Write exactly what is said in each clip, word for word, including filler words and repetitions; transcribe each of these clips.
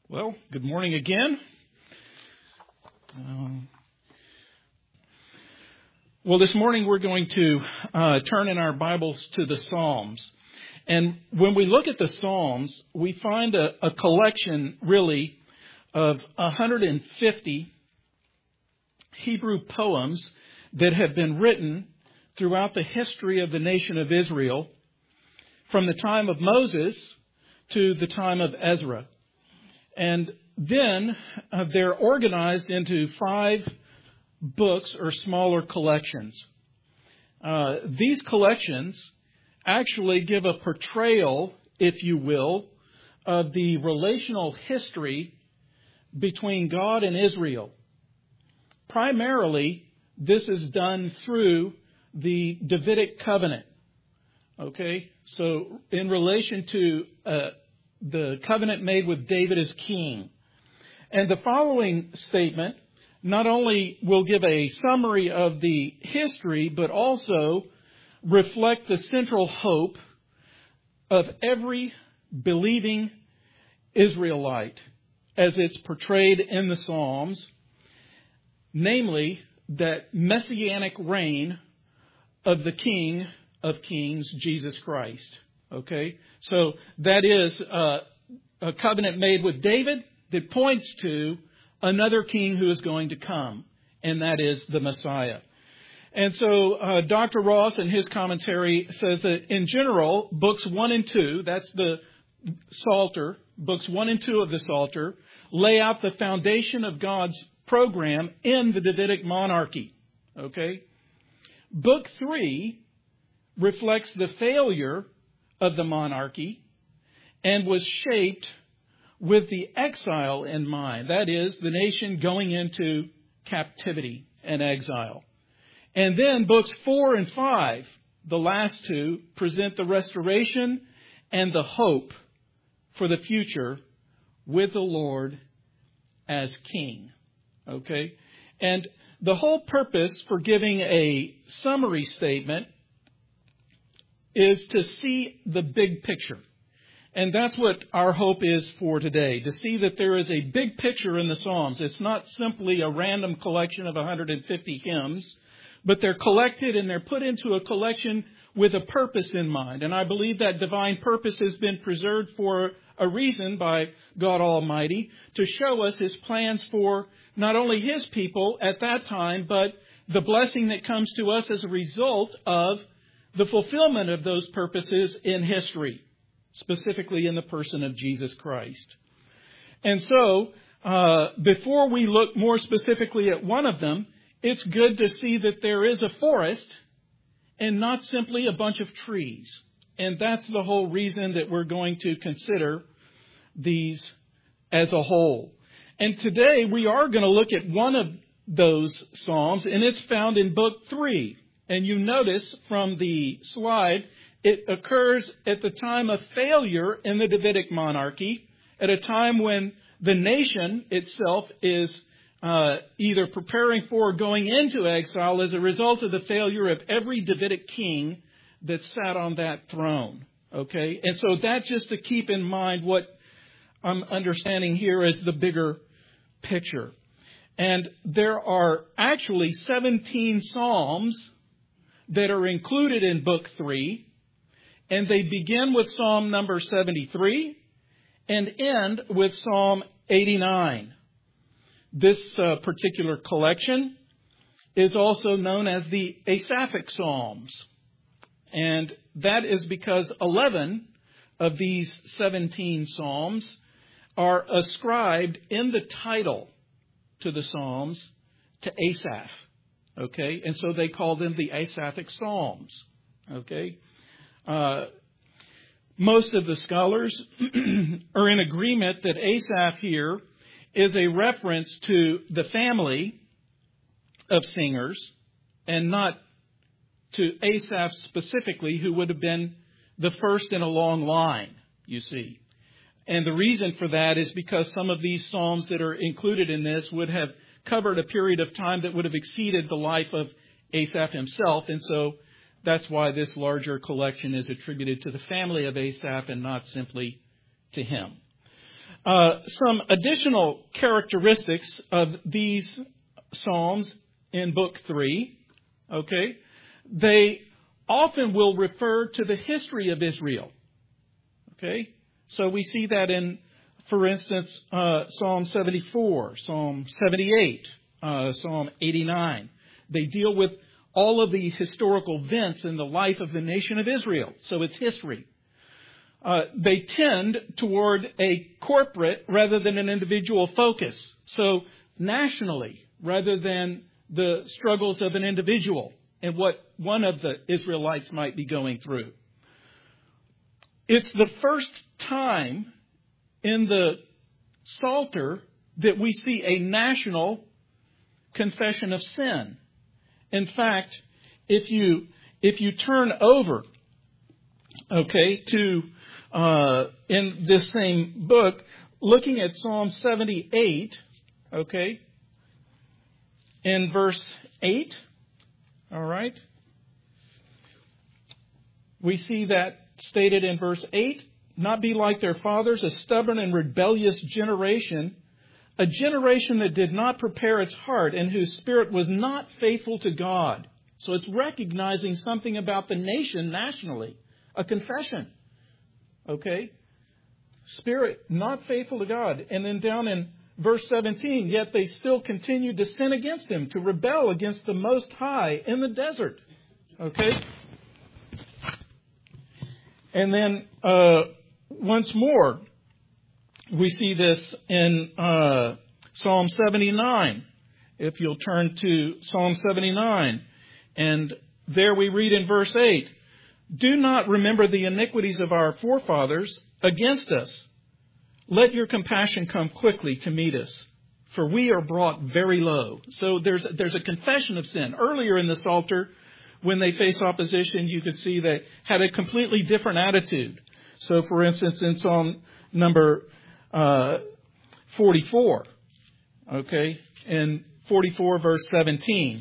Well, good morning again. Um, well, this morning we're going to uh, turn in our Bibles to the Psalms. And when we look at the Psalms, we find a, a collection, really, of one hundred fifty Hebrew poems that have been written throughout the history of the nation of Israel, from the time of Moses to the time of Ezra. And then uh, they're organized into five books or smaller collections. Uh, these collections actually give a portrayal, if you will, of the relational history between God and Israel. Primarily, this is done through the Davidic covenant. Okay, so in relation to uh, the covenant made with David as king. And the following statement not only will give a summary of the history, but also reflect the central hope of every believing Israelite as it's portrayed in the Psalms, namely that messianic reign of the King of Kings, Jesus Christ. Okay, so that is uh, a covenant made with David that points to another king who is going to come, and that is the Messiah. And so uh, Doctor Ross in his commentary says that in general, books one and two, that's the Psalter, books one and two of the Psalter, lay out the foundation of God's program in the Davidic monarchy. Okay, book three reflects the failure of the monarchy and was shaped with the exile in mind. That is, the nation going into captivity and exile. And then books four and five, the last two, present the restoration and the hope for the future with the Lord as King. Okay? And the whole purpose for giving a summary statement is to see the big picture. And that's what our hope is for today, to see that there is a big picture in the Psalms. It's not simply a random collection of one hundred fifty hymns, but they're collected and they're put into a collection with a purpose in mind. And I believe that divine purpose has been preserved for a reason by God Almighty, to show us His plans for not only His people at that time, but the blessing that comes to us as a result of the fulfillment of those purposes in history, specifically in the person of Jesus Christ. And so, uh, before we look more specifically at one of them, it's good to see that there is a forest and not simply a bunch of trees. And that's the whole reason that we're going to consider these as a whole. And today we are going to look at one of those Psalms, and it's found in book three. And you notice from the slide, it occurs at the time of failure in the Davidic monarchy, at a time when the nation itself is uh, either preparing for or going into exile as a result of the failure of every Davidic king that sat on that throne. Okay? And so that's just to keep in mind what I'm understanding here as the bigger picture. And there are actually seventeen Psalms that are included in book three. And they begin with Psalm number seventy-three and end with Psalm eighty-nine. This uh, particular collection is also known as the Asaphic Psalms. And that is because eleven of these seventeen Psalms are ascribed in the title to the Psalms to Asaph. Okay? And so they call them the Asaphic Psalms. Okay? Uh, most of the scholars are in agreement that Asaph here is a reference to the family of singers and not to Asaph specifically, who would have been the first in a long line, you see. And the reason for that is because some of these psalms that are included in this would have covered a period of time that would have exceeded the life of Asaph himself. And so that's why this larger collection is attributed to the family of Asaph and not simply to him. Uh, some additional characteristics of these Psalms in Book three, okay, they often will refer to the history of Israel, okay. So we see that in, for instance, uh, Psalm seventy-four, Psalm seventy-eight, uh, Psalm eighty-nine. They deal with all of the historical events in the life of the nation of Israel, so it's history. Uh, they tend toward a corporate rather than an individual focus. So nationally, rather than the struggles of an individual and what one of the Israelites might be going through. It's the first time in the Psalter that we see a national confession of sin. In fact, if you if you turn over, okay, to Uh, in this same book, looking at Psalm seventy-eight, okay, in verse eight, all right, we see that stated in verse eight, not be like their fathers, a stubborn and rebellious generation, a generation that did not prepare its heart and whose spirit was not faithful to God. So it's recognizing something about the nation nationally, a confession. Okay? Spirit, not faithful to God. And then down in verse seventeen, yet they still continued to sin against Him, to rebel against the Most High in the desert. Okay? And then uh, once more, we see this in uh, Psalm seventy-nine. If you'll turn to Psalm seventy-nine. And there we read in verse eight, do not remember the iniquities of our forefathers against us. Let your compassion come quickly to meet us, for we are brought very low. So there's there's a confession of sin. Earlier in the Psalter, when they face opposition, you could see they had a completely different attitude. So, for instance, in Psalm number uh, forty-four, okay, in forty-four verse seventeen,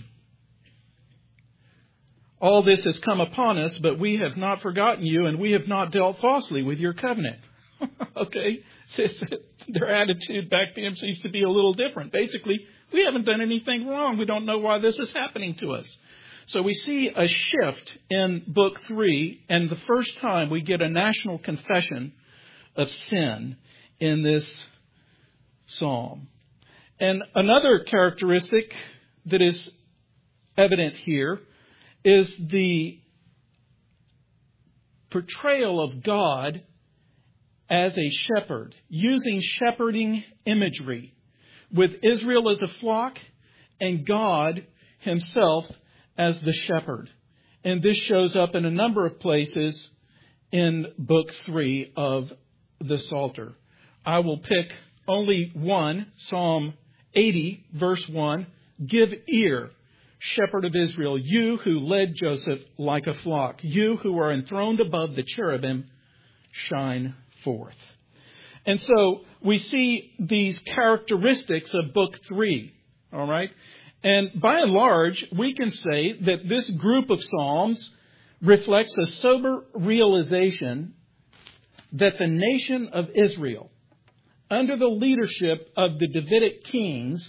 all this has come upon us, but we have not forgotten you, and we have not dealt falsely with your covenant. Okay? Their attitude back then seems to be a little different. Basically, we haven't done anything wrong. We don't know why this is happening to us. So we see a shift in Book three, and the first time we get a national confession of sin in this psalm. And another characteristic that is evident here is the portrayal of God as a shepherd, using shepherding imagery, with Israel as a flock and God Himself as the shepherd. And this shows up in a number of places in Book three of the Psalter. I will pick only one, Psalm eighty, verse one, give ear, Shepherd of Israel, you who led Joseph like a flock, you who are enthroned above the cherubim, shine forth. And so we see these characteristics of Book three, all right? And by and large, we can say that this group of Psalms reflects a sober realization that the nation of Israel, under the leadership of the Davidic kings,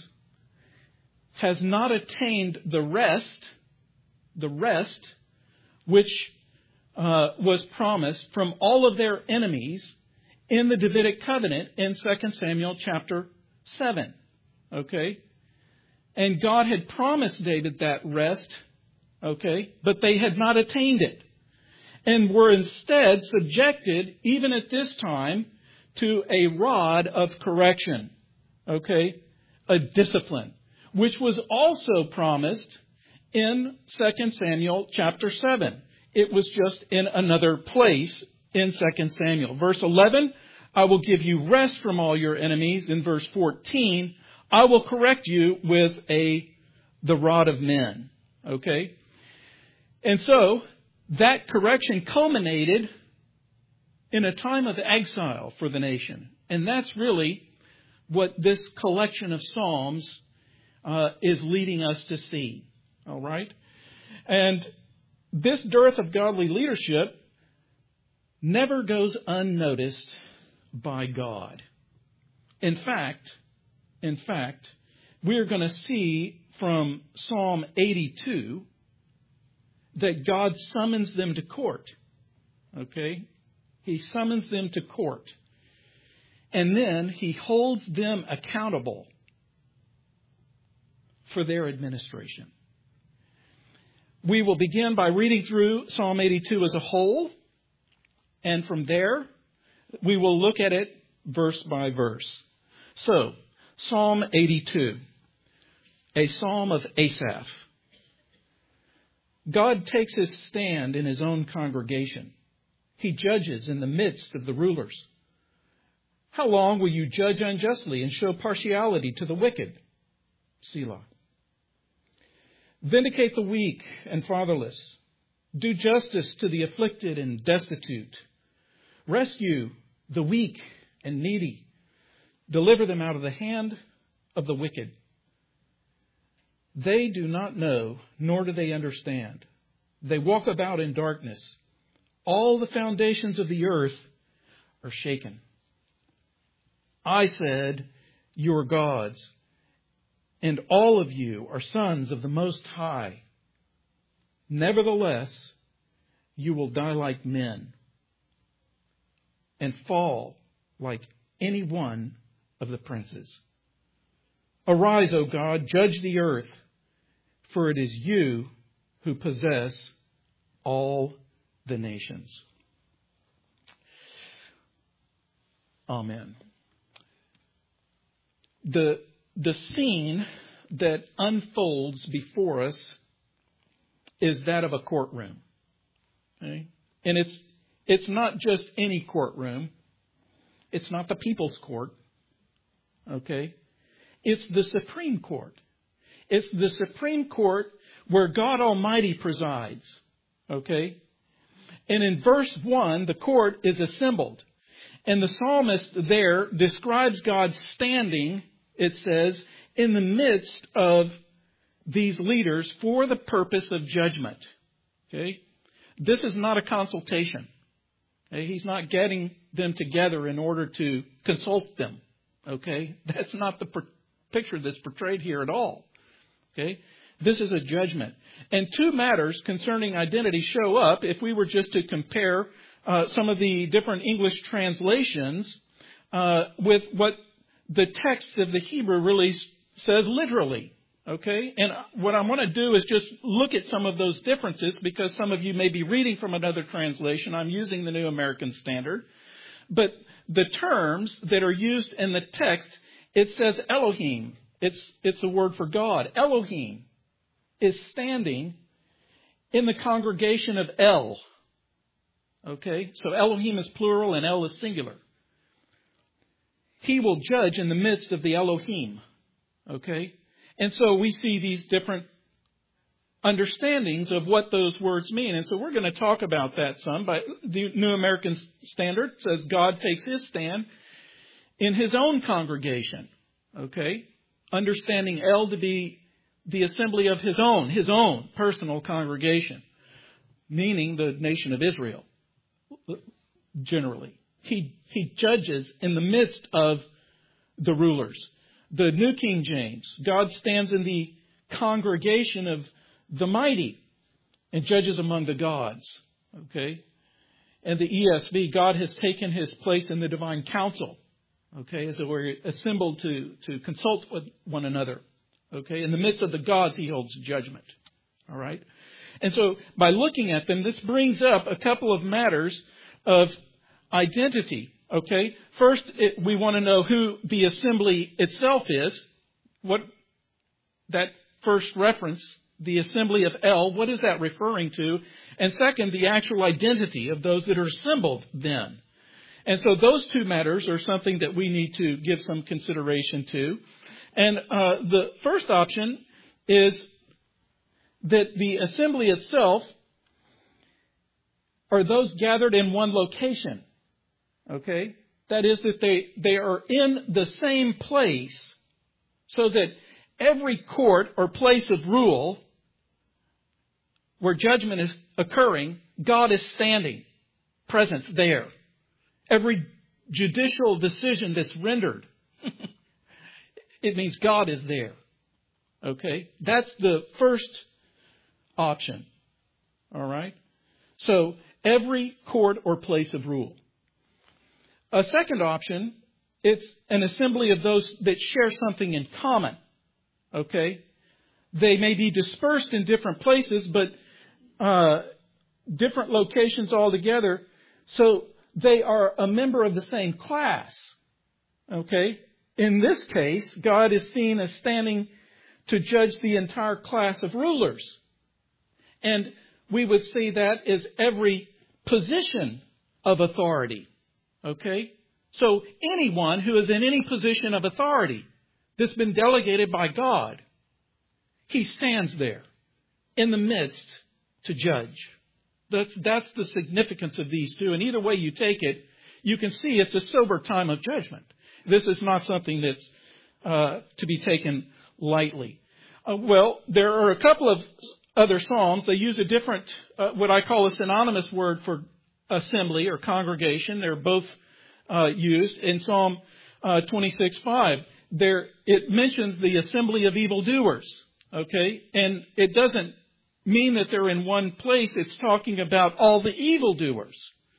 has not attained the rest, the rest which uh, was promised from all of their enemies in the Davidic covenant in Second Samuel chapter seven. Okay? And God had promised David that rest, okay, but they had not attained it. And were instead subjected, even at this time, to a rod of correction, okay, a discipline, which was also promised in Second Samuel chapter seven. It was just in another place in Second Samuel. Verse eleven, I will give you rest from all your enemies. In verse fourteen, I will correct you with a the rod of men. Okay? And so, that correction culminated in a time of exile for the nation. And that's really what this collection of Psalms uh, is leading us to see. All right? And this dearth of godly leadership never goes unnoticed by God. In fact, in fact, we're going to see from Psalm eighty-two that God summons them to court. Okay? He summons them to court. And then he holds them accountable for their administration. We will begin by reading through Psalm eighty-two as a whole. And from there, we will look at it verse by verse. So, Psalm eighty-two, a psalm of Asaph. God takes his stand in his own congregation. He judges in the midst of the rulers. How long will you judge unjustly and show partiality to the wicked? Selah. Vindicate the weak and fatherless. Do justice to the afflicted and destitute. Rescue the weak and needy. Deliver them out of the hand of the wicked. They do not know, nor do they understand. They walk about in darkness. All the foundations of the earth are shaken. I said, you are gods, and all of you are sons of the Most High. Nevertheless, you will die like men and fall like any one of the princes. Arise, O God, judge the earth, for it is you who possess all the nations. Amen. The, the scene that unfolds before us is that of a courtroom. Okay? And it's it's not just any courtroom. It's not the people's court. Okay? It's the Supreme Court. It's the Supreme Court where God Almighty presides. Okay? And in verse one, the court is assembled. And the psalmist there describes God standing, it says, in the midst of these leaders for the purpose of judgment. Okay? This is not a consultation. Okay? He's not getting them together in order to consult them. Okay? That's not the per- picture that's portrayed here at all. Okay? This is a judgment. And two matters concerning identity show up if we were just to compare uh, some of the different English translations uh, with what the text of the Hebrew really says literally. Okay? And what I want to do is just look at some of those differences because some of you may be reading from another translation. I'm using the New American Standard. But the terms that are used in the text, it says Elohim. It's, it's a word for God. Elohim is standing in the congregation of El. Okay? So Elohim is plural and El is singular. He will judge in the midst of the Elohim. Okay? And so we see these different understandings of what those words mean. And so we're going to talk about that some. But the New American Standard says God takes his stand in his own congregation. Okay? Understanding El to be the assembly of his own, his own personal congregation. Meaning the nation of Israel. Generally. He, he judges in the midst of the rulers. The New King James, God stands in the congregation of the mighty and judges among the gods. Okay? And the E S V, God has taken his place in the divine council. Okay? As it were assembled to, to consult with one another. Okay? In the midst of the gods, he holds judgment. All right? And so by looking at them, this brings up a couple of matters of identity. Okay, first it, we want to know who the assembly itself is. What that first reference, the assembly of El, what is that referring to? And second, the actual identity of those that are assembled then. And so those two matters are something that we need to give some consideration to. And uh, the first option is that the assembly itself are those gathered in one location. Okay? That is that they, they are in the same place so that every court or place of rule where judgment is occurring, God is standing, present there. Every judicial decision that's rendered, It means God is there. Okay? That's the first option. All right? So, every court or place of rule. A second option, it's an assembly of those that share something in common. Okay? They may be dispersed in different places, but uh, different locations altogether. So they are a member of the same class. Okay? In this case, God is seen as standing to judge the entire class of rulers. And we would see that as every position of authority. Okay? So anyone who is in any position of authority that's been delegated by God, he stands there in the midst to judge. That's, that's the significance of these two. And either way you take it, you can see it's a sober time of judgment. This is not something that's uh, to be taken lightly. Uh, well, there are a couple of other psalms. They use a different, uh, what I call a synonymous word for assembly or congregation. They're both uh, used in Psalm uh, twenty-six five. There, it mentions the assembly of evildoers. Okay, and it doesn't mean that they're in one place. It's talking about all the evildoers.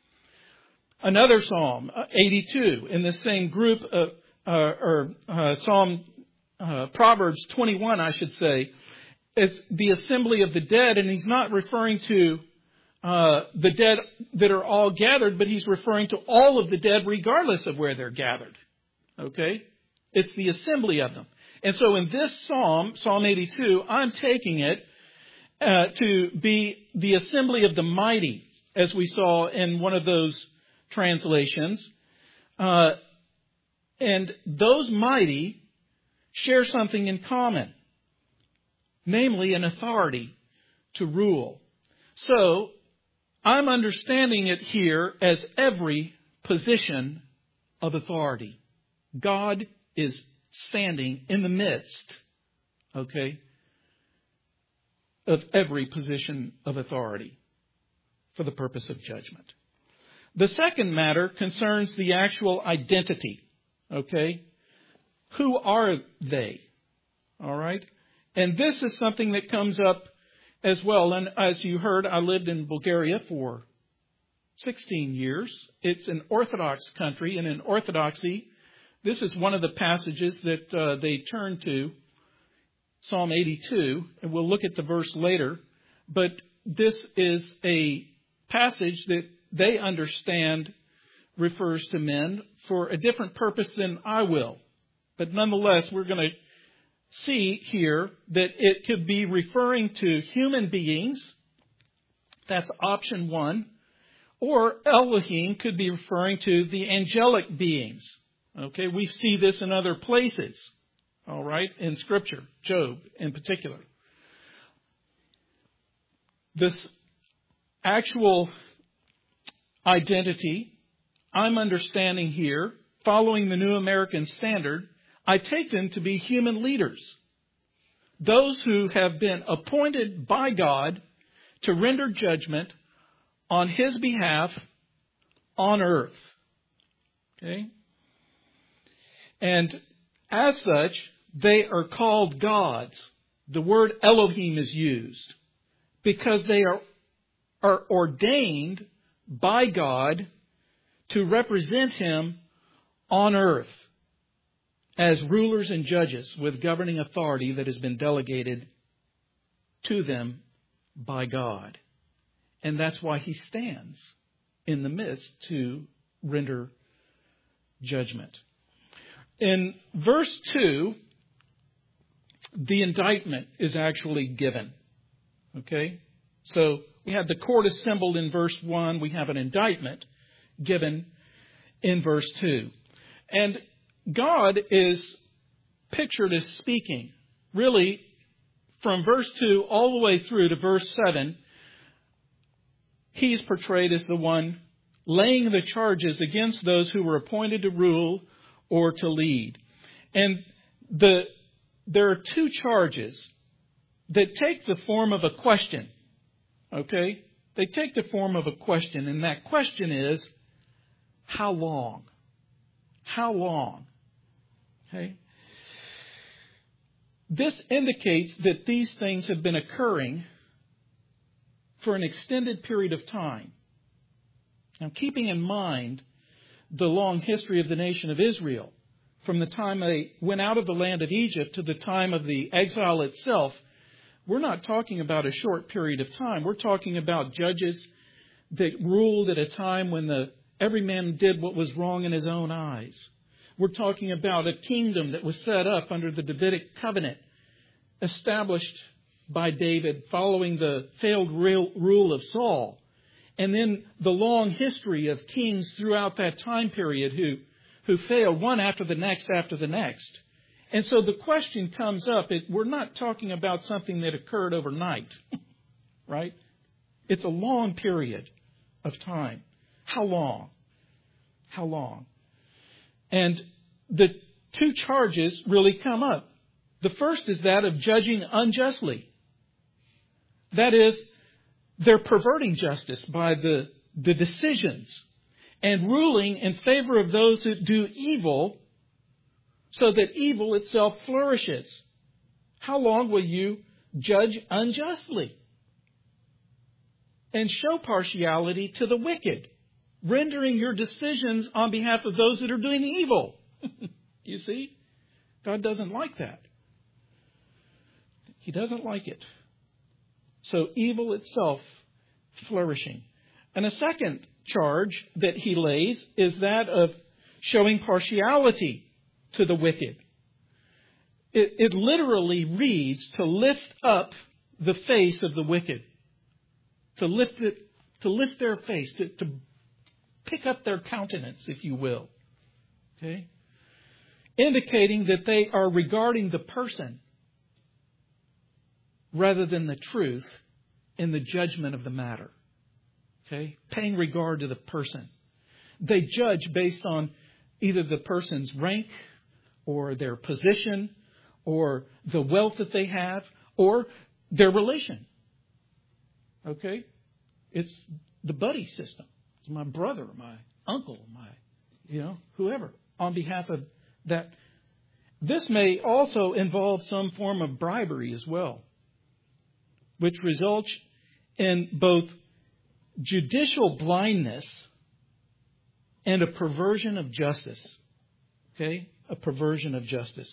Another Psalm, eighty-two, in the same group, of, uh, or uh, Psalm, uh, Proverbs twenty-one, I should say, is the assembly of the dead, and he's not referring to uh, the dead that are all gathered, but he's referring to all of the dead regardless of where they're gathered. Okay? It's the assembly of them. And so in this Psalm, Psalm eighty-two, I'm taking it uh, to be the assembly of the mighty, as we saw in one of those translations. Uh, and those mighty share something in common, namely an authority to rule. So I'm understanding it here as every position of authority. God is standing in the midst, okay, of every position of authority for the purpose of judgment. The second matter concerns the actual identity, okay? Who are they? All right? And this is something that comes up as well. And as you heard, I lived in Bulgaria for sixteen years. It's an Orthodox country, and in Orthodoxy, this is one of the passages that uh, they turn to, Psalm eighty-two, and we'll look at the verse later. But this is a passage that they understand refers to men for a different purpose than I will. But nonetheless, we're going to see here that it could be referring to human beings. That's option one. Or Elohim could be referring to the angelic beings. Okay, we see this in other places, all right, in Scripture, Job in particular. This actual identity I'm understanding here, following the New American Standard, I take them to be human leaders. Those who have been appointed by God to render judgment on His behalf on earth. Okay? And as such, they are called gods. The word Elohim is used because they are, are ordained by God to represent Him on earth as rulers and judges with governing authority that has been delegated to them by God. And that's why He stands in the midst to render judgment. In verse two, the indictment is actually given. Okay? So we have the court assembled in verse one. We have an indictment given in verse two. And God is pictured as speaking. Really, from verse two all the way through to verse seven, He's portrayed as the one laying the charges against those who were appointed to rule or to lead. And the there are two charges that take the form of a question. Okay? They take the form of a question, and that question is, how long? How long? Okay? This indicates that these things have been occurring for an extended period of time. Now, keeping in mind the long history of the nation of Israel, from the time they went out of the land of Egypt to the time of the exile itself, we're not talking about a short period of time. We're talking about judges that ruled at a time when the, every man did what was wrong in his own eyes. We're talking about a kingdom that was set up under the Davidic covenant, established by David following the failed rule of Saul. And then the long history of kings throughout that time period who, who failed one after the next after the next. And so the question comes up, it, we're not talking about something that occurred overnight, right? It's a long period of time. How long? How long? And the two charges really come up. The first is that of judging unjustly. That is, they're perverting justice by the, the decisions and ruling in favor of those who do evil so that evil itself flourishes. How long will you judge unjustly and show partiality to the wicked, rendering your decisions on behalf of those that are doing evil? You see? God doesn't like that. He doesn't like it. So evil itself flourishing. And a second charge that he lays is that of showing partiality to the wicked. It, it literally reads to lift up the face of the wicked. To lift it, to lift their face, to, to pick up their countenance, if you will. Okay? Indicating that they are regarding the person rather than the truth in the judgment of the matter. Okay? Paying regard to the person. They judge based on either the person's rank or their position or the wealth that they have or their relation. Okay? It's the buddy system. It's my brother, my uncle, my, you know, whoever on behalf of that. This may also involve some form of bribery as well, which results in both judicial blindness and a perversion of justice. Okay? A perversion of justice.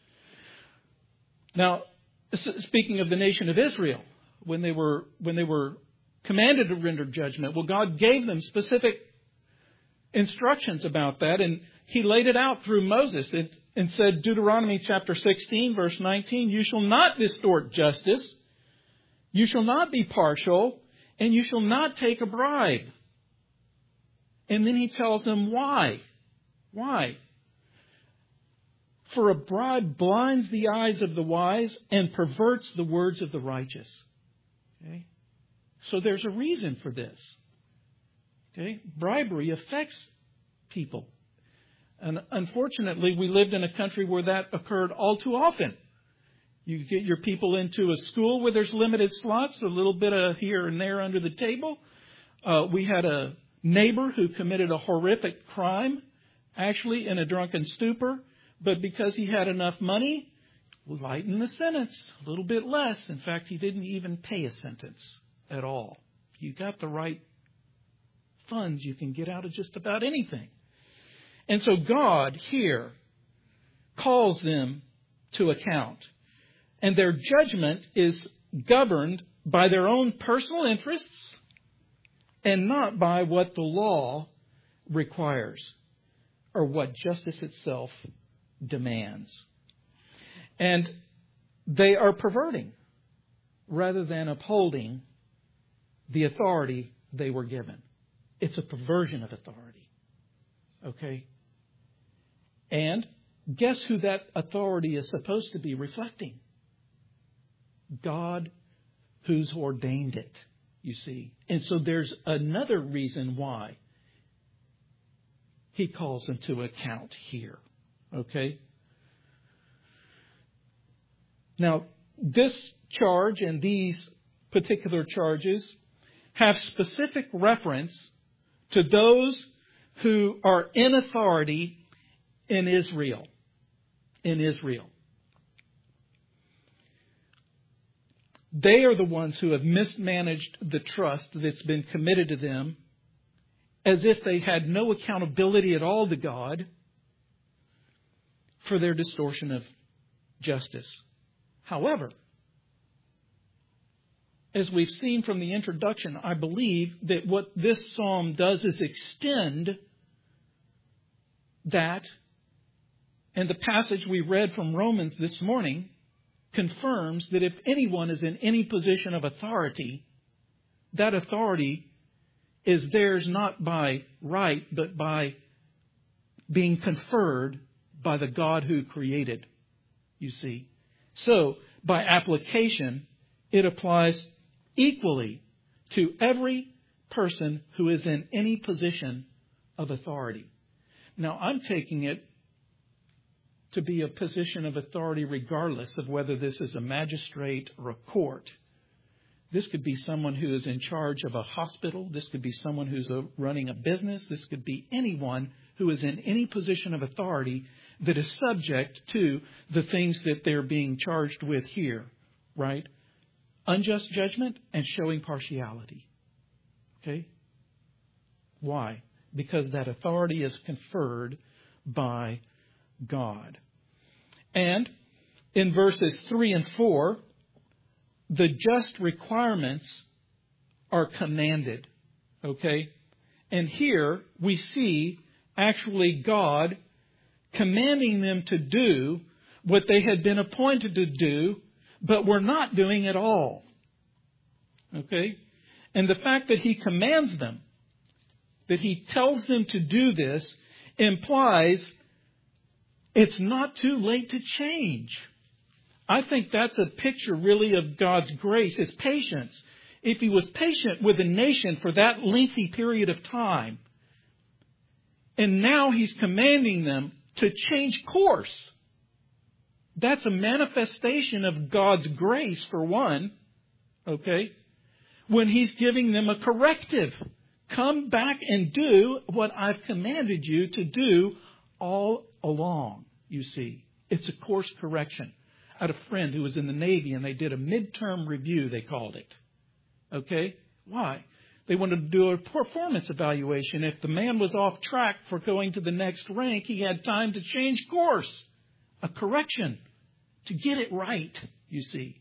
Now, speaking of the nation of Israel, when they were when they were commanded to render judgment, well, God gave them specific instructions about that, and He laid it out through Moses and, and said, Deuteronomy chapter sixteen, verse nineteen, you shall not distort justice, you shall not be partial, and you shall not take a bribe. And then He tells them why. Why? For a bribe blinds the eyes of the wise and perverts the words of the righteous. Okay? So there's a reason for this. Okay? Bribery affects people. And unfortunately, we lived in a country where that occurred all too often. You get your people into a school where there's limited slots, a little bit of here and there under the table. Uh, we had a neighbor who committed a horrific crime, actually in a drunken stupor. But because he had enough money, lighten the sentence a little bit less. In fact, he didn't even pay a sentence at all. If you got the right funds, you can get out of just about anything. And so God here calls them to account. And their judgment is governed by their own personal interests and not by what the law requires or what justice itself demands. And they are perverting rather than upholding the authority they were given. It's a perversion of authority. Okay? And guess who that authority is supposed to be reflecting? God, who's ordained it, you see. And so there's another reason why He calls them to account here. Okay? Now, this charge and these particular charges have specific reference to those who are in authority in Israel. in Israel. They are the ones who have mismanaged the trust that's been committed to them, as if they had no accountability at all to God for their distortion of justice. However, as we've seen from the introduction, I believe that what this psalm does is extend that, and the passage we read from Romans this morning confirms that if anyone is in any position of authority, that authority is theirs not by right, but by being conferred by the God who created, you see. So, by application, it applies equally to every person who is in any position of authority. Now, I'm taking it to be a position of authority regardless of whether this is a magistrate or a court. This could be someone who is in charge of a hospital. This could be someone who's a, running a business. This could be anyone who is in any position of authority that is subject to the things that they're being charged with here, right? Unjust judgment and showing partiality. Okay? Why? Because that authority is conferred by God. And in verses three and four, the just requirements are commanded. Okay? And here we see actually God commanding them to do what they had been appointed to do, but were not doing at all. Okay? And the fact that He commands them, that He tells them to do this, implies it's not too late to change. I think that's a picture really of God's grace, His patience. If He was patient with a nation for that lengthy period of time, and now He's commanding them to change course, that's a manifestation of God's grace, for one, okay? When He's giving them a corrective. Come back and do what I've commanded you to do all along, you see. It's a course correction. I had a friend who was in the Navy, and they did a midterm review, they called it. Okay? Why? They wanted to do a performance evaluation. If the man was off track for going to the next rank, he had time to change course. A correction. To get it right, you see.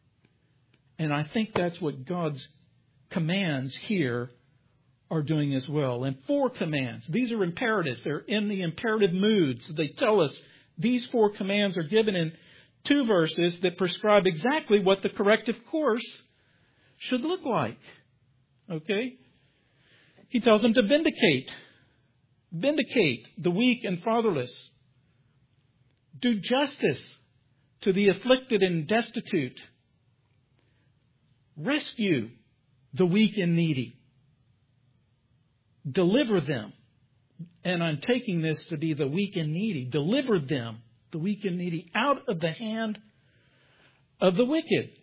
And I think that's what God's commands here are doing as well. And four commands. These are imperatives. They're in the imperative mood. So they tell us these four commands are given in two verses that prescribe exactly what the corrective course should look like. Okay? He tells them to vindicate. Vindicate the weak and fatherless. Do justice to the afflicted and destitute. Rescue the weak and needy. Deliver them. And I'm taking this to be the weak and needy. Deliver them, the weak and needy, out of the hand of the wicked.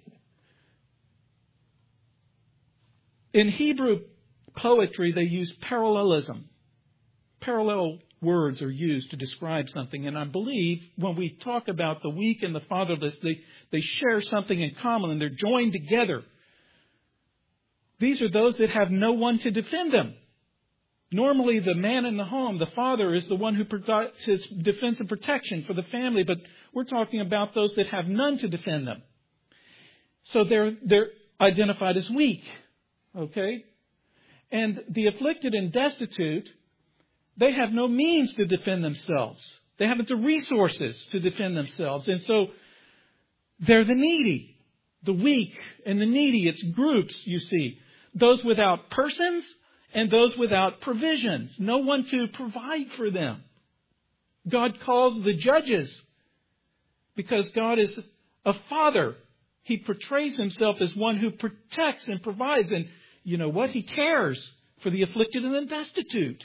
In Hebrew poetry, they use parallelism. Parallel words are used to describe something. And I believe when we talk about the weak and the fatherless, they, they share something in common and they're joined together. These are those that have no one to defend them. Normally, the man in the home, the father, is the one who provides his defense and protection for the family. But we're talking about those that have none to defend them. So they're, they're identified as weak. Okay? And the afflicted and destitute, they have no means to defend themselves. They haven't the resources to defend themselves. And so they're the needy, the weak and the needy. It's groups, you see. Those without persons and those without provisions. No one to provide for them. God calls the judges because God is a father. He portrays Himself as one who protects and provides. And you know what? He cares for the afflicted and the destitute.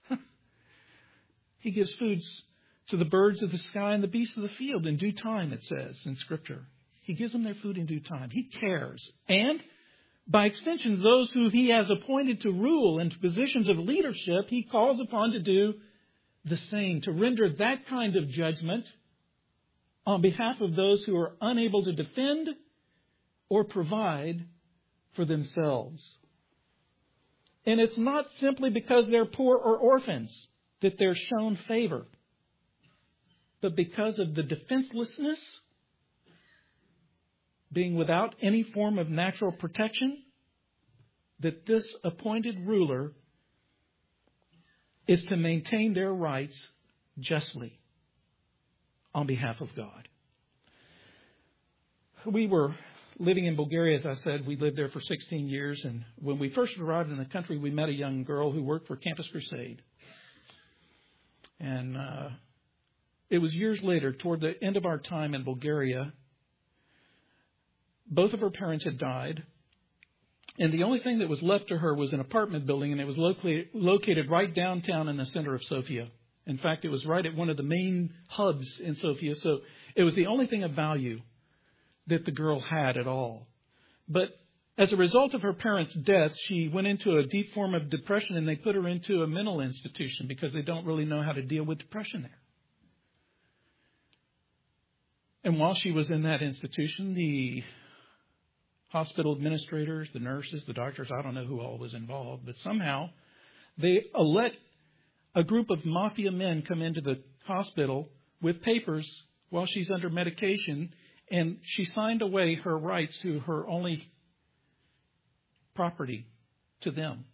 He gives foods to the birds of the sky and the beasts of the field in due time, it says in Scripture. He gives them their food in due time. He cares. And by extension, those who He has appointed to rule into positions of leadership, He calls upon to do the same, to render that kind of judgment on behalf of those who are unable to defend or provide for themselves. And it's not simply because they're poor or orphans that they're shown favor, but because of the defenselessness, being without any form of natural protection, that this appointed ruler is to maintain their rights justly on behalf of God. We were living in Bulgaria, as I said. We lived there for sixteen years. And when we first arrived in the country, we met a young girl who worked for Campus Crusade. And uh, it was years later, toward the end of our time in Bulgaria, both of her parents had died. And the only thing that was left to her was an apartment building, and it was located, located right downtown in the center of Sofia. In fact, it was right at one of the main hubs in Sofia. So it was the only thing of value that the girl had at all. But as a result of her parents' death, she went into a deep form of depression, and they put her into a mental institution because they don't really know how to deal with depression there. And while she was in that institution, the hospital administrators, the nurses, the doctors, I don't know who all was involved, but somehow they let a group of mafia men come into the hospital with papers while she's under medication, and she signed away her rights to her only property to them.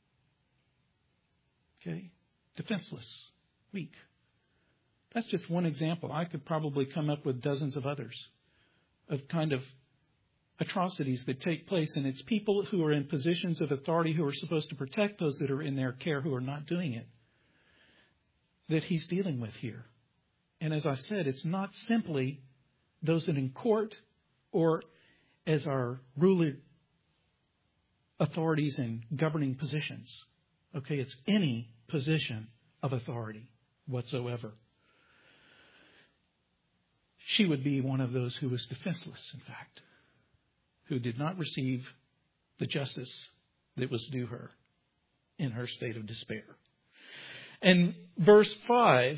Okay? Defenseless. Weak. That's just one example. I could probably come up with dozens of others of kind of atrocities that take place. And it's people who are in positions of authority who are supposed to protect those that are in their care who are not doing it that he's dealing with here. And as I said, it's not simply those that in court or as our ruling authorities in governing positions. Okay, it's any position of authority whatsoever. She would be one of those who was defenseless, in fact, who did not receive the justice that was due her in her state of despair. And verse five,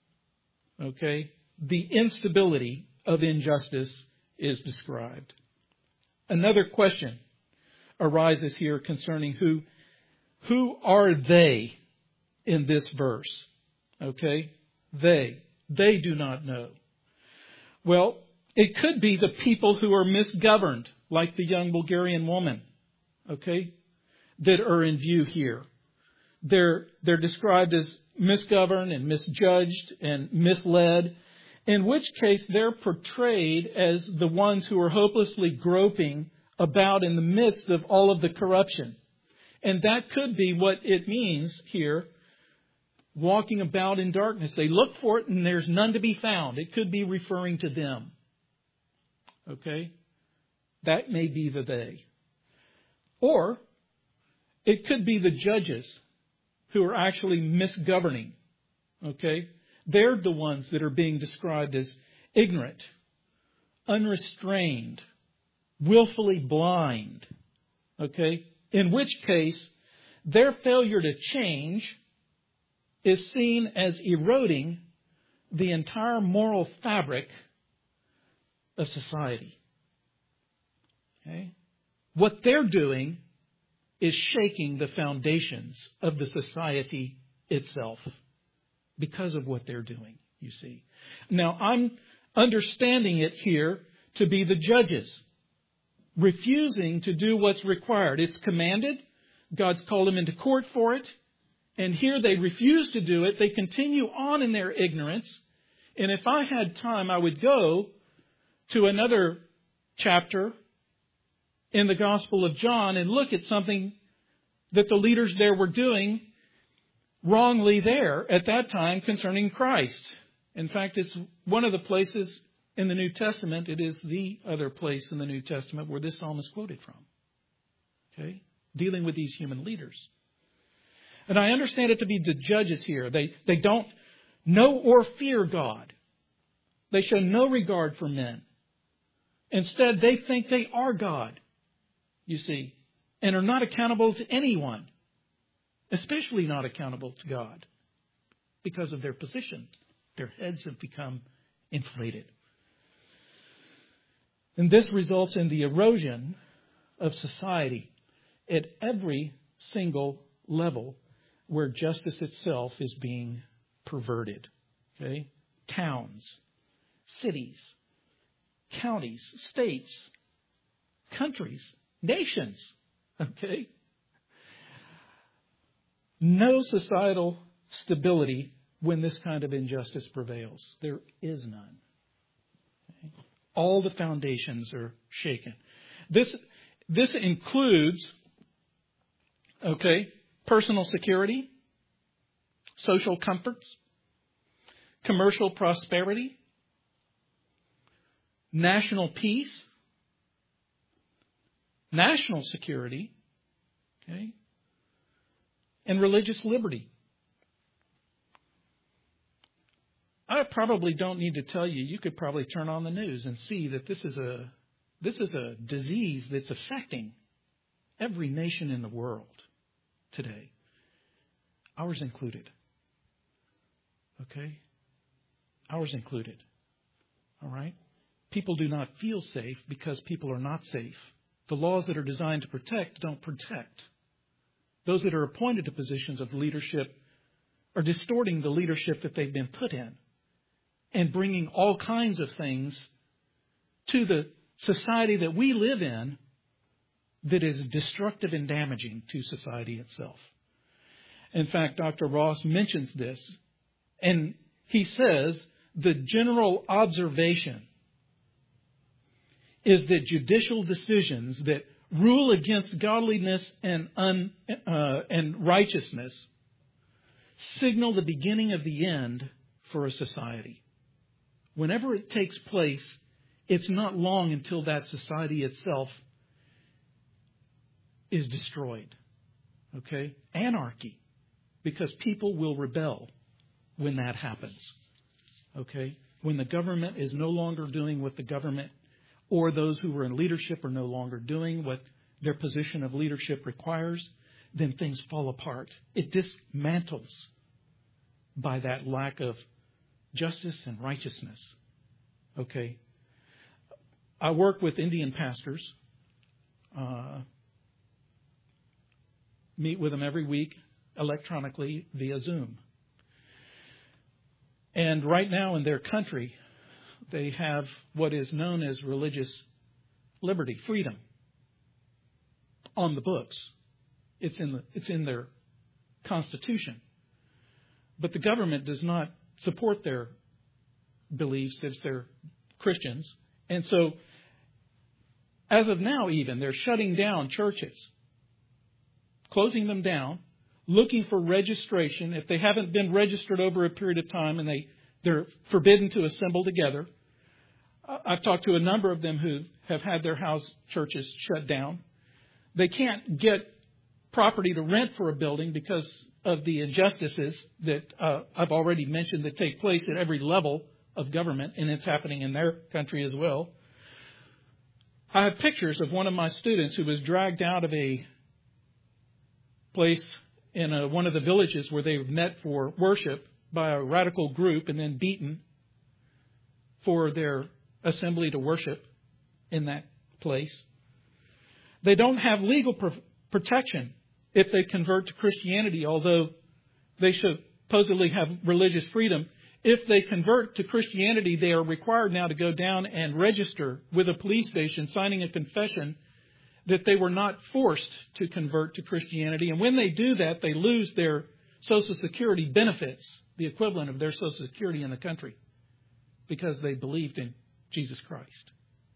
okay, the instability of injustice is described. Another question arises here concerning who, who are they in this verse? Okay, they, they do not know. Well, it could be the people who are misgoverned, like the young Bulgarian woman, okay, that are in view here. They're, they're described as misgoverned and misjudged and misled, in which case they're portrayed as the ones who are hopelessly groping about in the midst of all of the corruption. And that could be what it means here, walking about in darkness. They look for it and there's none to be found. It could be referring to them. Okay? That may be the they. Or it could be the judges who are actually misgoverning. Okay? They're the ones that are being described as ignorant, unrestrained, willfully blind. Okay? In which case, their failure to change is seen as eroding the entire moral fabric of society. Okay? What they're doing is shaking the foundations of the society itself because of what they're doing, you see. Now, I'm understanding it here to be the judges refusing to do what's required. It's commanded. God's called them into court for it. And here they refuse to do it. They continue on in their ignorance. And if I had time, I would go to another chapter in the Gospel of John and look at something that the leaders there were doing wrongly there at that time concerning Christ. In fact, it's one of the places in the New Testament, it is the other place in the New Testament where this psalm is quoted from. Okay? Dealing with these human leaders. And I understand it to be the judges here. They, they don't know or fear God. They show no regard for men. Instead, they think they are God, you see, and are not accountable to anyone, especially not accountable to God because of their position. Their heads have become inflated. And this results in the erosion of society at every single level where justice itself is being perverted. Okay? Towns, cities, counties, states, countries, nations. Okay? No societal stability when this kind of injustice prevails. There is none. Okay? All the foundations are shaken. This, this includes, okay, personal security, social comforts, commercial prosperity, national peace, national security, okay, and religious liberty. I probably don't need to tell you. You could probably turn on the news and see that this is a this is a disease that's affecting every nation in the world today, ours included. Okay? Ours included. All right? People do not feel safe because people are not safe. The laws that are designed to protect don't protect. Those that are appointed to positions of leadership are distorting the leadership that they've been put in and bringing all kinds of things to the society that we live in that is destructive and damaging to society itself. In fact, Doctor Ross mentions this, and he says the general observation is that judicial decisions that rule against godliness and un, uh, and righteousness signal the beginning of the end for a society. Whenever it takes place, it's not long until that society itself is destroyed. Okay? Anarchy. Because people will rebel when that happens. Okay? When the government is no longer doing what the government or those who are in leadership are no longer doing what their position of leadership requires, then things fall apart. It dismantles by that lack of justice and righteousness. Okay? I work with Indian pastors. Uh, meet with them every week electronically via Zoom. And right now in their country, they have what is known as religious liberty, freedom, on the books. It's in the, it's in their constitution. But the government does not support their beliefs as they're Christians. And so, as of now even, they're shutting down churches, closing them down, looking for registration. If they haven't been registered over a period of time and they, they're forbidden to assemble together. I've talked to a number of them who have had their house churches shut down. They can't get property to rent for a building because of the injustices that uh, I've already mentioned that take place at every level of government, and it's happening in their country as well. I have pictures of one of my students who was dragged out of a place in a, one of the villages where they met for worship by a radical group and then beaten for their assembly to worship in that place. They don't have legal pro- protection if they convert to Christianity, although they should supposedly have religious freedom. If they convert to Christianity, they are required now to go down and register with a police station, signing a confession that they were not forced to convert to Christianity. And when they do that, they lose their Social Security benefits, the equivalent of their Social Security in the country, because they believed in Jesus Christ.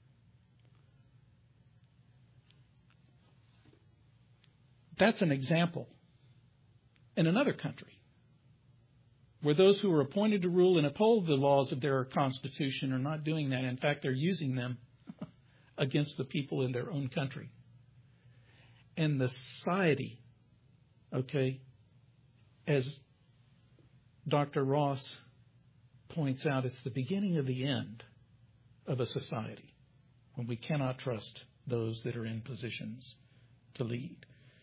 That's an example in another country where those who are appointed to rule and uphold the laws of their constitution are not doing that. In fact, they're using them against the people in their own country. And the society, okay, as Doctor Ross points out, it's the beginning of the end of a society when we cannot trust those that are in positions to lead.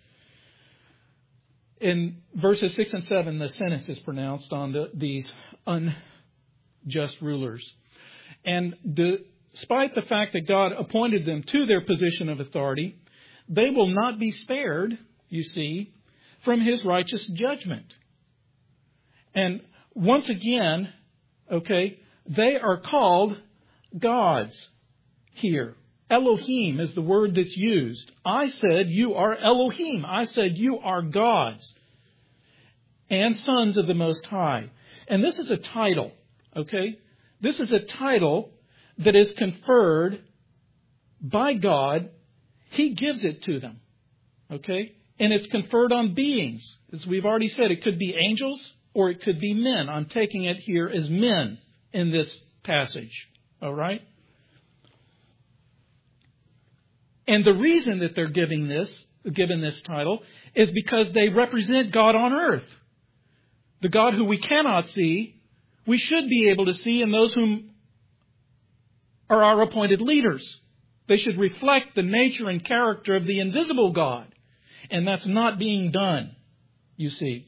In verses six and seven, the sentence is pronounced on the, these unjust rulers. And the despite the fact that God appointed them to their position of authority, they will not be spared, you see, from His righteous judgment. And once again, okay, they are called gods here. Elohim is the word that's used. I said you are Elohim. I said you are gods and sons of the Most High. And this is a title, okay? This is a title that is conferred by God. He gives it to them, okay? And it's conferred on beings. As we've already said, it could be angels or it could be men. I'm taking it here as men in this passage, all right? And the reason that they're giving this, given this title is because they represent God on earth. The God who we cannot see, we should be able to see, and those whom are our appointed leaders. They should reflect the nature and character of the invisible God. And that's not being done, you see.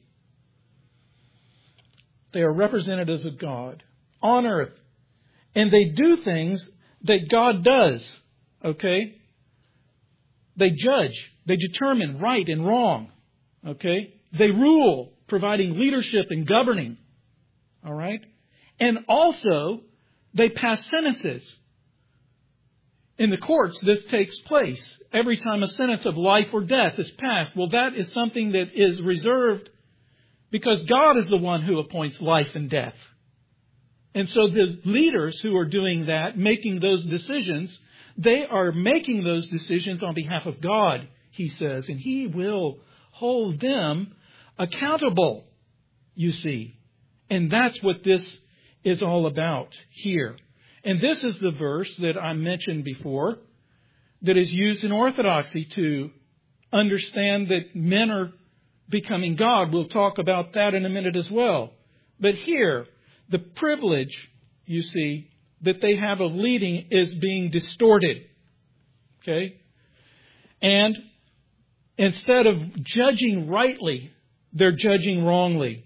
They are represented as a God on earth. And they do things that God does, okay? They judge. They determine right and wrong, okay? They rule, providing leadership and governing, all right? And also, they pass sentences. In the courts, this takes place every time a sentence of life or death is passed. Well, that is something that is reserved because God is the one who appoints life and death. And so the leaders who are doing that, making those decisions, they are making those decisions on behalf of God, he says, and He will hold them accountable, you see. And that's what this is all about here. And this is the verse that I mentioned before that is used in Orthodoxy to understand that men are becoming God. We'll talk about that in a minute as well. But here, the privilege, you see, that they have of leading is being distorted. Okay? And instead of judging rightly, they're judging wrongly.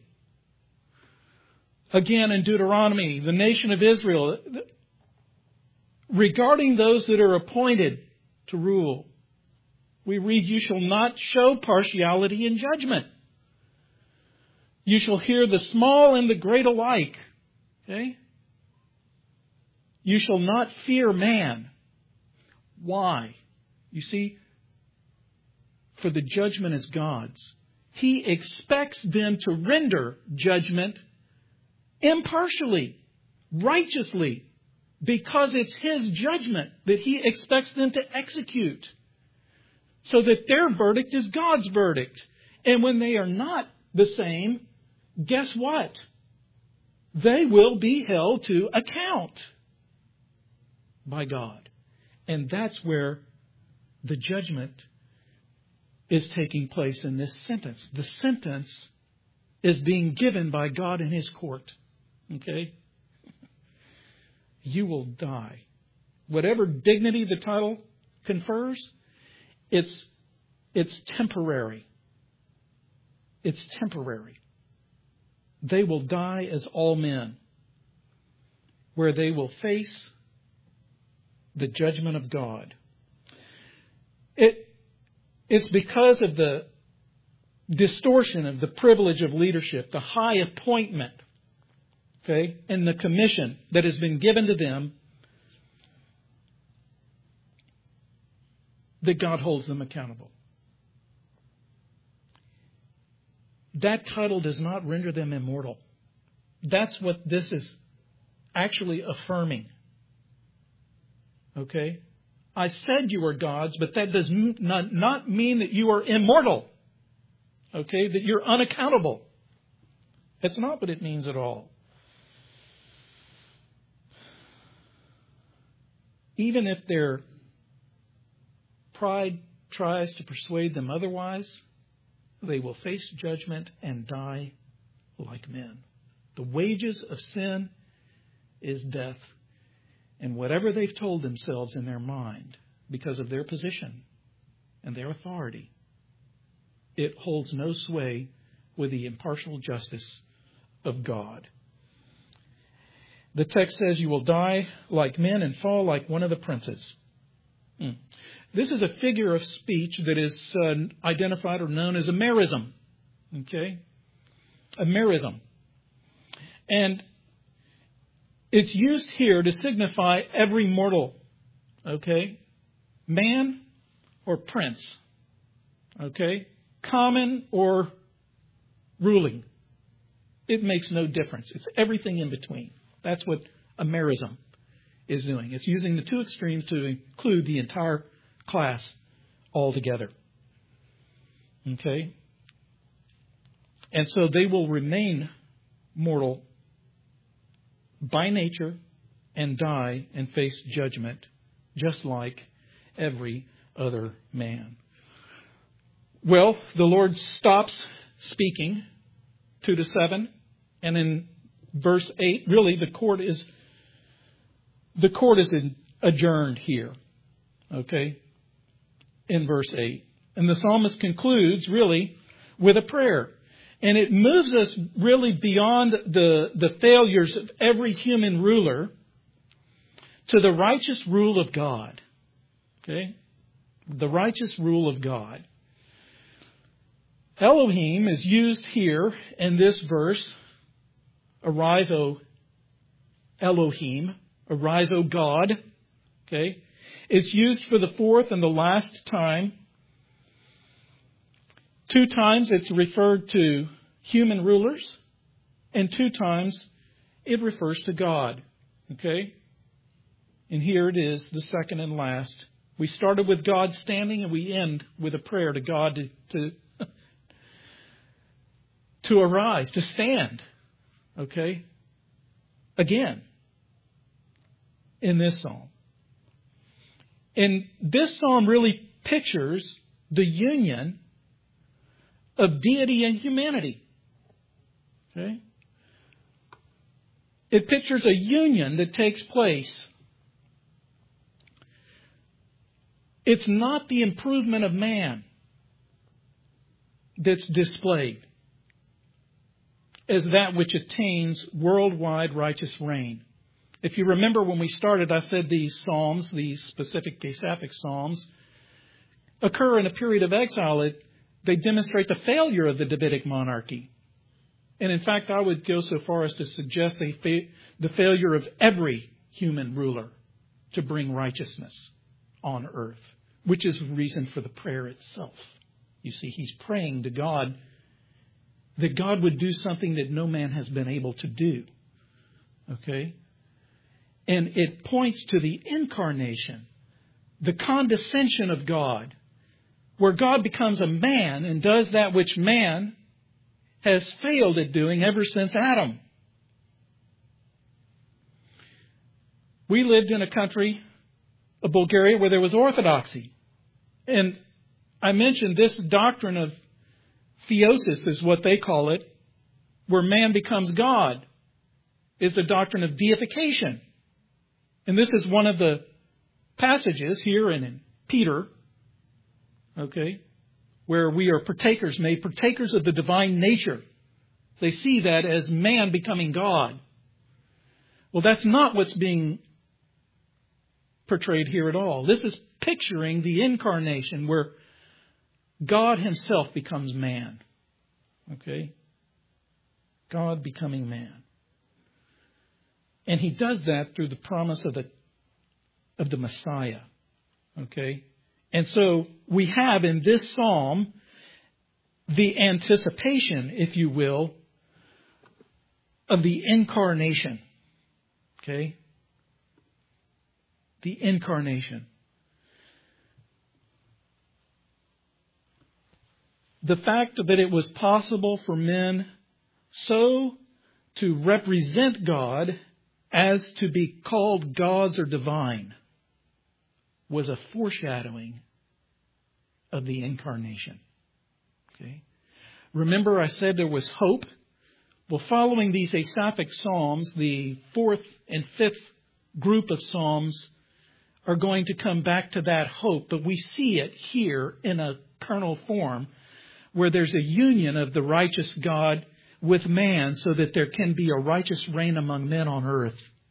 Again, in Deuteronomy, the nation of Israel, regarding those that are appointed to rule, we read, you shall not show partiality in judgment. You shall hear the small and the great alike. Okay? You shall not fear man. Why? You see, for the judgment is God's. He expects them to render judgment impartially, righteously, because it's His judgment that He expects them to execute. So that their verdict is God's verdict. And when they are not the same, guess what? They will be held to account by God. And that's where the judgment is taking place in this sentence. The sentence is being given by God in His court. Okay? You will die. Whatever dignity the title confers, it's, it's temporary. It's temporary. They will die as all men, where they will face the judgment of God. It, it's because of the distortion of the privilege of leadership, the high appointment, okay, and the commission that has been given to them, that God holds them accountable. That title does not render them immortal. That's what this is actually affirming. Okay? I said you were gods, but that does not, not mean that you are immortal. Okay? That you're unaccountable. That's not what it means at all. Even if their pride tries to persuade them otherwise, they will face judgment and die like men. The wages of sin is death. And whatever they've told themselves in their mind, because of their position and their authority, it holds no sway with the impartial justice of God. The text says, you will die like men and fall like one of the princes. Hmm. This is a figure of speech that is uh, identified or known as a merism. Okay? A merism. And it's used here to signify every mortal. Okay? Man or prince. Okay? Common or ruling. It makes no difference. It's everything in between. That's what a merism is doing. It's using the two extremes to include the entire class altogether. Okay? And so they will remain mortal by nature and die and face judgment just like every other man. Well, the Lord stops speaking, two to seven, and in verse eight, really the court is the court is adjourned here. Okay? In verse eight. And the psalmist concludes really with a prayer. And it moves us really beyond the, the failures of every human ruler to the righteous rule of God. Okay? The righteous rule of God. Elohim is used here in this verse. Arise, O Elohim. Arise, O God. Okay? It's used for the fourth and the last time. Two times it's referred to human rulers, and two times it refers to God. Okay? And here it is, the second and last. We started with God standing, and we end with a prayer to God to, to, to arise, to stand. Okay? Again, in this psalm. And this psalm really pictures the union of deity and humanity. Okay? It pictures a union that takes place. It's not the improvement of man that's displayed as that which attains worldwide righteous reign. If you remember when we started, I said these psalms, these specific Asaphic psalms, occur in a period of exile. It, they demonstrate the failure of the Davidic monarchy. And in fact, I would go so far as to suggest the, fa- the failure of every human ruler to bring righteousness on earth, which is the reason for the prayer itself. You see, he's praying to God that God would do something that no man has been able to do. Okay? And it points to the incarnation, the condescension of God, where God becomes a man and does that which man has failed at doing ever since Adam. We lived in a country, of Bulgaria, where there was orthodoxy. And I mentioned this doctrine of theosis is what they call it, where man becomes God, is the doctrine of deification. And this is one of the passages here and in Peter, okay, where we are partakers, made partakers of the divine nature. They see that as man becoming God. Well, that's not what's being portrayed here at all. This is picturing the incarnation where God himself becomes man. Okay? God becoming man. And he does that through the promise of the of the Messiah. Okay? And so we have in this psalm the anticipation, if you will, of the incarnation. Okay? The incarnation. The fact that it was possible for men so to represent God as to be called gods or divine was a foreshadowing of the incarnation. Okay? Remember I said there was hope? Well, following these Asaphic psalms, the fourth and fifth group of psalms are going to come back to that hope, but we see it here in a carnal form where there's a union of the righteous God with man so that there can be a righteous reign among men on earth.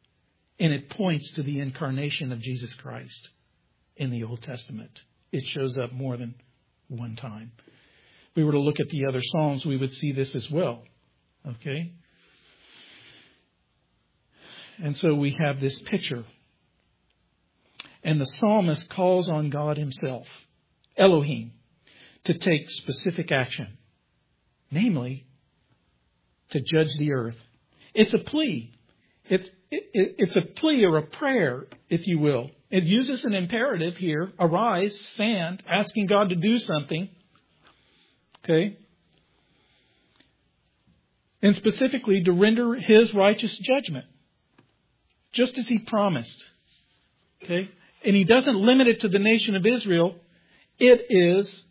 And it points to the incarnation of Jesus Christ in the Old Testament. It shows up more than one time. If we were to look at the other Psalms, we would see this as well. Okay? And so we have this picture. And the psalmist calls on God himself, Elohim, to take specific action. Namely, to judge the earth. It's a plea. It's, it, it's a plea or a prayer, if you will. It uses an imperative here. Arise, stand, asking God to do something. Okay? And specifically to render His righteous judgment. Just as He promised. Okay? And He doesn't limit it to the nation of Israel. It is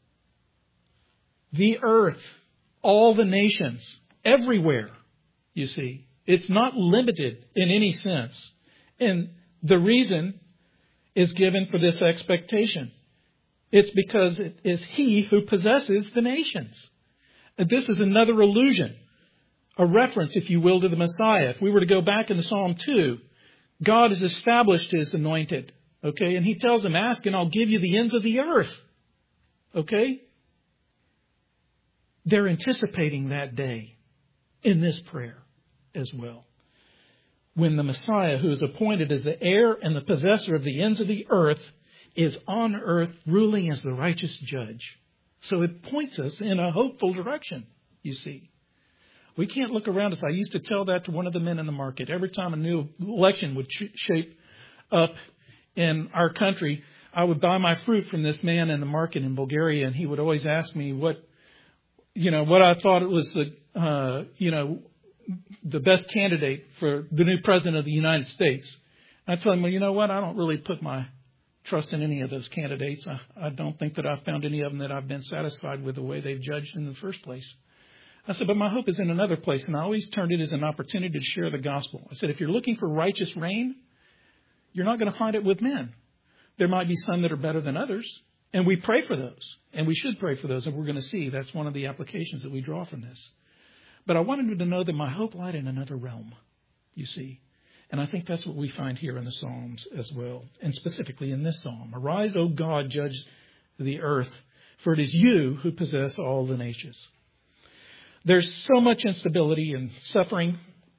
the earth. All the nations. Everywhere. You see. It's not limited in any sense. And the reason is given for this expectation. It's because it is He who possesses the nations. And this is another allusion, a reference, if you will, to the Messiah. If we were to go back into Psalm two, God has established His anointed. Okay, and He tells him, ask and I'll give you the ends of the earth. Okay? They're anticipating that day in this prayer as well. When the Messiah, who is appointed as the heir and the possessor of the ends of the earth, is on earth ruling as the righteous judge. So it points us in a hopeful direction, you see. We can't look around us. I used to tell that to one of the men in the market. Every time a new election would sh- shape up in our country, I would buy my fruit from this man in the market in Bulgaria, and he would always ask me what, you know, what I thought it was, the, uh, you know, the best candidate for the new president of the United States. And I tell him, well, you know what? I don't really put my trust in any of those candidates. I, I don't think that I've found any of them that I've been satisfied with the way they've judged in the first place. I said, but my hope is in another place. And I always turned it as an opportunity to share the gospel. I said, if you're looking for righteous reign, you're not going to find it with men. There might be some that are better than others. And we pray for those. And we should pray for those. And we're going to see that's one of the applications that we draw from this. But I wanted you to know that my hope lied in another realm, you see. And I think that's what we find here in the Psalms as well. And specifically in this psalm. Arise, O God, judge the earth, for it is you who possess all the nations. There's so much instability and suffering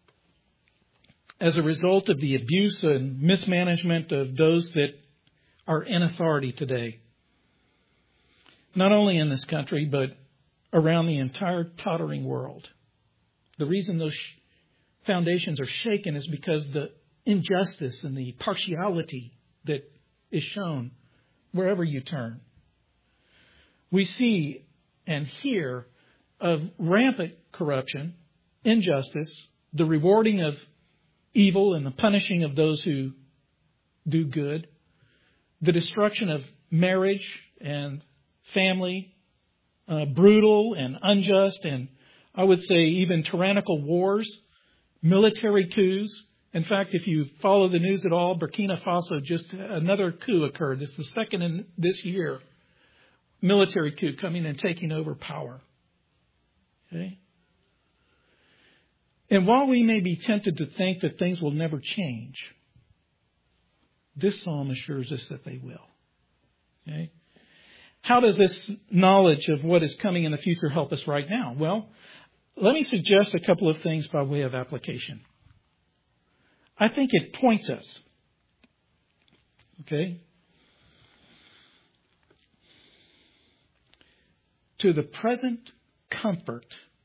as a result of the abuse and mismanagement of those that are in authority today. Not only in this country, but around the entire tottering world. The reason those foundations are shaken is because the injustice and the partiality that is shown wherever you turn. We see and hear of rampant corruption, injustice, the rewarding of evil and the punishing of those who do good, the destruction of marriage and family, uh, brutal and unjust and I would say even tyrannical wars, military coups. In fact, if you follow the news at all, Burkina Faso, just another coup occurred. It's the second in this year. Military coup coming and taking over power. Okay? And while we may be tempted to think that things will never change, this psalm assures us that they will. Okay? How does this knowledge of what is coming in the future help us right now? Well, let me suggest a couple of things by way of application. I think it points us, okay, to the present comfort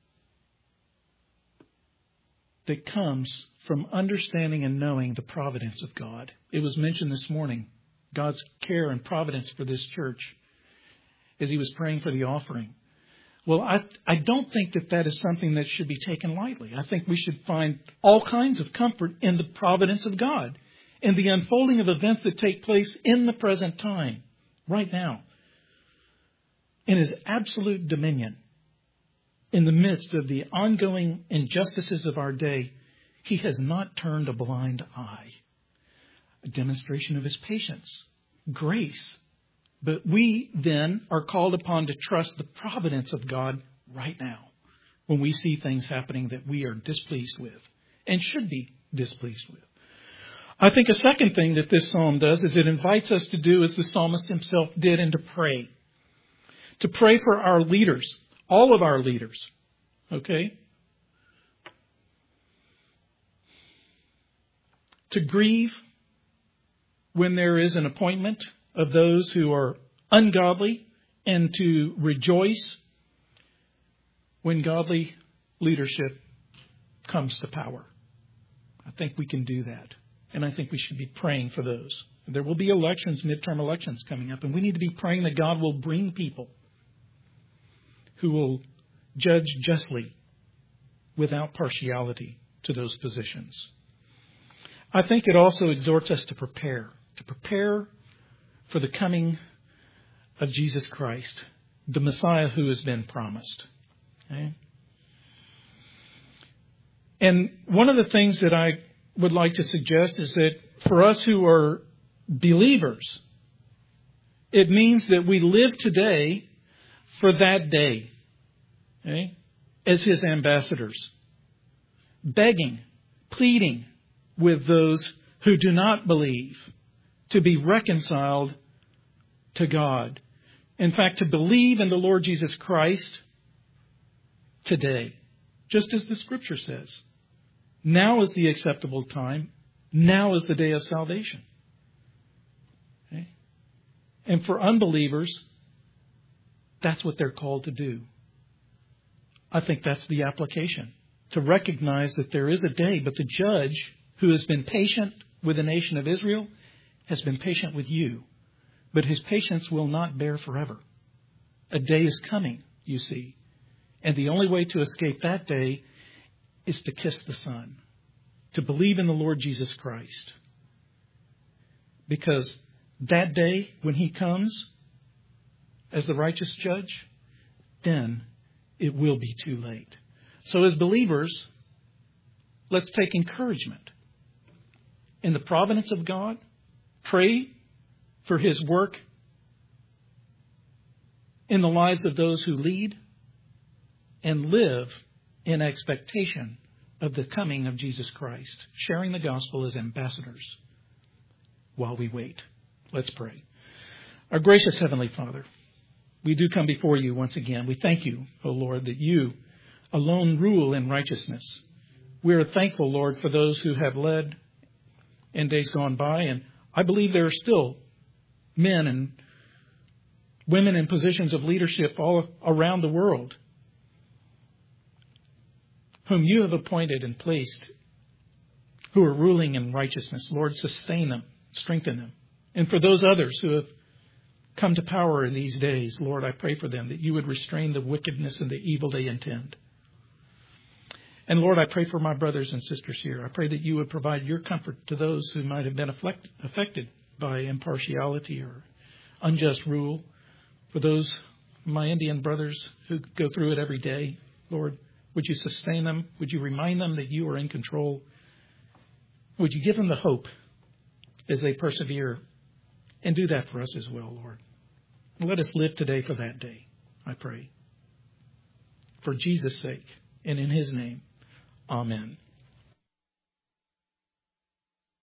that comes from understanding and knowing the providence of God. It was mentioned this morning, God's care and providence for this church as he was praying for the offering. Well, I, I don't think that that is something that should be taken lightly. I think we should find all kinds of comfort in the providence of God and the unfolding of events that take place in the present time, right now, in His absolute dominion. In the midst of the ongoing injustices of our day, He has not turned a blind eye. A demonstration of His patience, grace. But we then are called upon to trust the providence of God right now when we see things happening that we are displeased with and should be displeased with. I think a second thing that this psalm does is it invites us to do as the psalmist himself did, and to pray. To pray for our leaders, all of our leaders. Okay? To grieve when there is an appointment of those who are ungodly, and to rejoice when godly leadership comes to power. I think we can do that. And I think we should be praying for those. There will be elections, midterm elections coming up, and we need to be praying that God will bring people who will judge justly without partiality to those positions. I think it also exhorts us to prepare, to prepare for the coming of Jesus Christ, the Messiah who has been promised. Okay? And one of the things that I would like to suggest is that for us who are believers, it means that we live today for that day, okay, as His ambassadors, begging, pleading with those who do not believe to be reconciled to God. In fact, to believe in the Lord Jesus Christ today, just as the Scripture says. Now is the acceptable time. Now is the day of salvation. Okay? And for unbelievers, that's what they're called to do. I think that's the application. To recognize that there is a day, but the judge who has been patient with the nation of Israel has been patient with you. But His patience will not bear forever. A day is coming, you see. And the only way to escape that day is to kiss the Son, to believe in the Lord Jesus Christ. Because that day, when He comes as the righteous judge, then it will be too late. So as believers, let's take encouragement in the providence of God. Pray for His work in the lives of those who lead, and live in expectation of the coming of Jesus Christ, sharing the gospel as ambassadors while we wait. Let's pray. Our gracious Heavenly Father, we do come before You once again. We thank You, O Lord, that You alone rule in righteousness. We are thankful, Lord, for those who have led in days gone by, and I believe there are still men and women in positions of leadership all around the world whom You have appointed and placed, who are ruling in righteousness. Lord, sustain them, strengthen them. And for those others who have come to power in these days, Lord, I pray for them that You would restrain the wickedness and the evil they intend. And Lord, I pray for my brothers and sisters here. I pray that You would provide Your comfort to those who might have been affected by impartiality or unjust rule. For those, my Indian brothers who go through it every day, Lord, would You sustain them? Would You remind them that You are in control? Would You give them the hope as they persevere? And do that for us as well, Lord. Let us live today for that day, I pray. For Jesus' sake and in His name, amen.